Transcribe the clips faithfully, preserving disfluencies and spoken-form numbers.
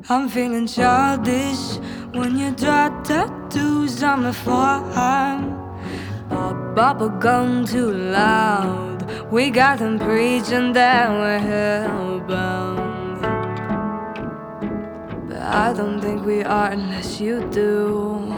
I'm feeling childish when you draw tattoos on the forearm. Pop bubble gum too loud. We got them preaching that we're hellbound, but I don't think we are unless you do.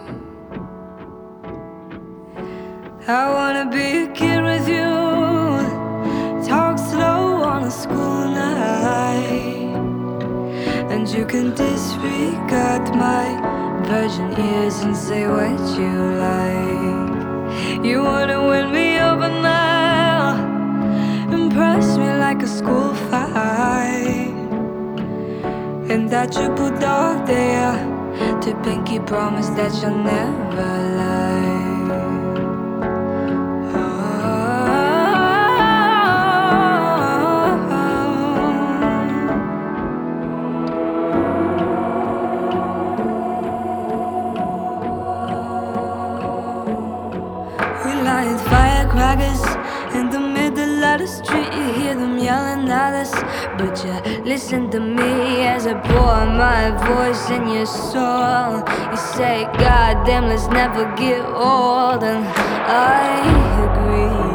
I wanna be a kid with you, talk slow on a school night, and you can disregard my virgin ears and say what you like. You wanna win me over now, impress me like a school fight, and that triple dog there to pinky promise that you'll never lie. Light firecrackers in the middle of the street. You hear them yelling at us, but you listen to me as I pour my voice in your soul. You say, God damn, let's never get old, and I agree.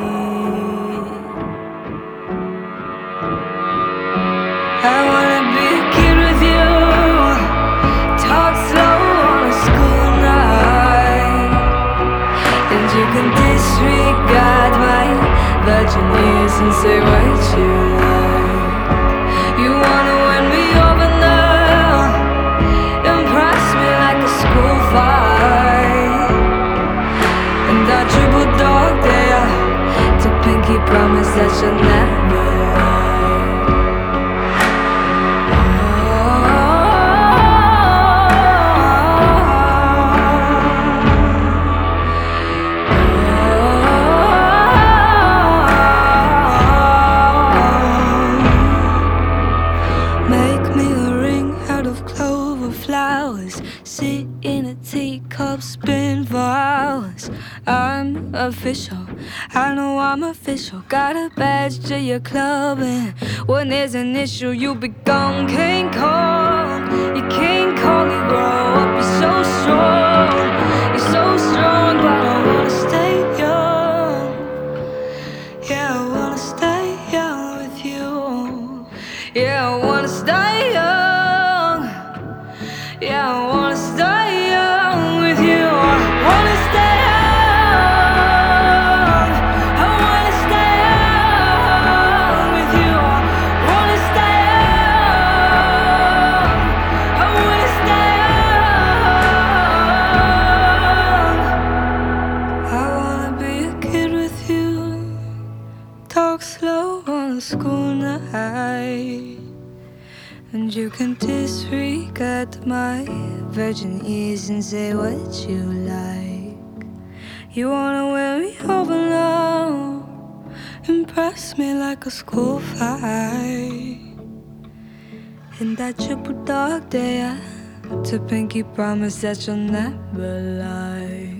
I wanna be a kid with you, talk slow on a school night, and you can disregard my virgin ears and say what you like. You wanna win me over now, impress me like a school fight, and that triple dog there to pinky promise that you'll never lie. Flowers, sit in a teacup, spin for hours. I'm official, I know I'm official. Got a badge to your club, and when there's an issue, you become King Kong. You King Kong, you grow up, you're so strong. You're so strong, but I wanna stay young. Yeah, I wanna stay young with you. Yeah, I wanna stay young. Yeah, I wanna stay young with you. I wanna stay young. I wanna stay young with you. I wanna stay young. I wanna stay young. I wanna be a kid with you, talk slow on a school night, and you can disregard my virgin ears and say what you like. You wanna wear me over now, impress me like a school fight, and that triple dog there to pinky promise that you'll never lie.